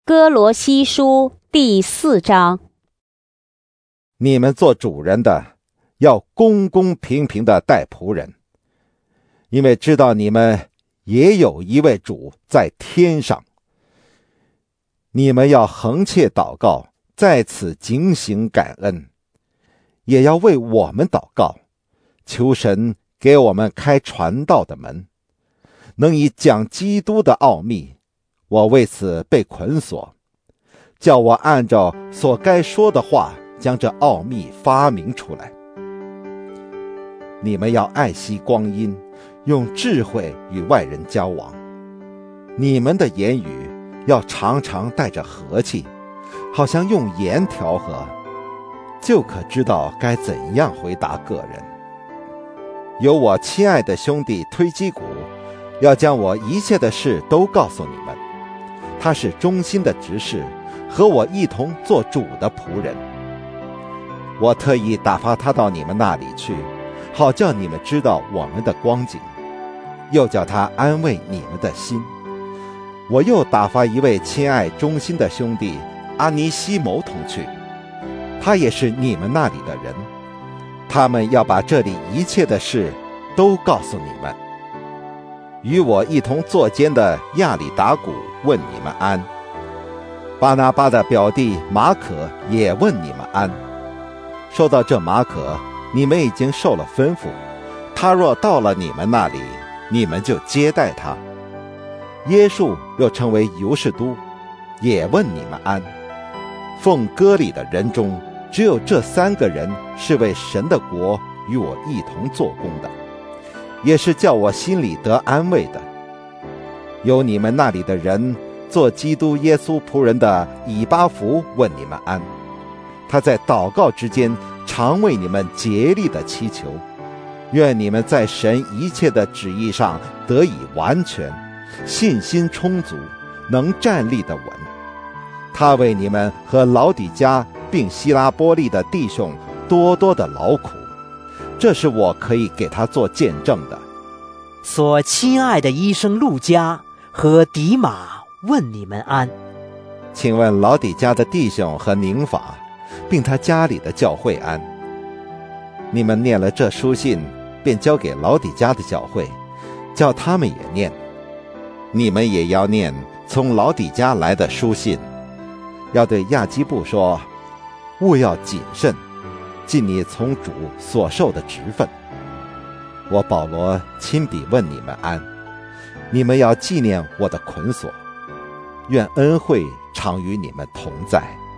哥罗西书第4章。 你们做主人的，要公公平平地待仆人，因为知道你们也有一位主在天上。你们要恒切祷告，在此警醒感恩，也要为我们祷告，求神给我们开传道的门，能以讲基督的奥秘。我为此被捆锁，叫我按照所该说的话，将这奥秘发明出来。你们要爱惜光阴，用智慧与外人交往。你们的言语要常常带着和气，好像用盐调和，就可知道该怎样回答个人。有我亲爱的兄弟推基古，要将我一切的事都告诉你们。他是忠心的执事，和我一同做主的仆人。我特意打发他到你们那里去，好叫你们知道我们的光景，又叫他安慰你们的心。我又打发一位亲爱忠心的兄弟阿尼西谋同去，他也是你们那里的人，他们要把这里一切的事都告诉你们。与我一同坐监的亚里达古问你们安，巴拿巴的表弟马可也问你们安。说到这马可，你们已经受了吩咐，他若到了你们那里，你们就接待他。耶稣又称为犹士都，也问你们安。奉割礼的人中，只有这3个人是为神的国与我一同做工的，也是叫我心里得安慰的。有你们那里的人做基督耶稣仆人的以巴弗问你们安，他在祷告之间常为你们竭力的祈求，愿你们在神一切的旨意上得以完全，信心充足，能站立得稳。他为你们和老底嘉并希拉波利的弟兄多多的劳苦，这是我可以给他做见证的。 所亲爱的医生路加和迪马问你们安。 请问老底嘉的弟兄和宁法，并他家里的教会安。你们念了这书信，便交给老底嘉的教会，叫他们也念。你们也要念从老底嘉来的书信，要对亚基布说，务要谨慎，尽你从主所受的职分。我保罗亲笔问你们安，你们要纪念我的捆锁，愿恩惠常与你们同在。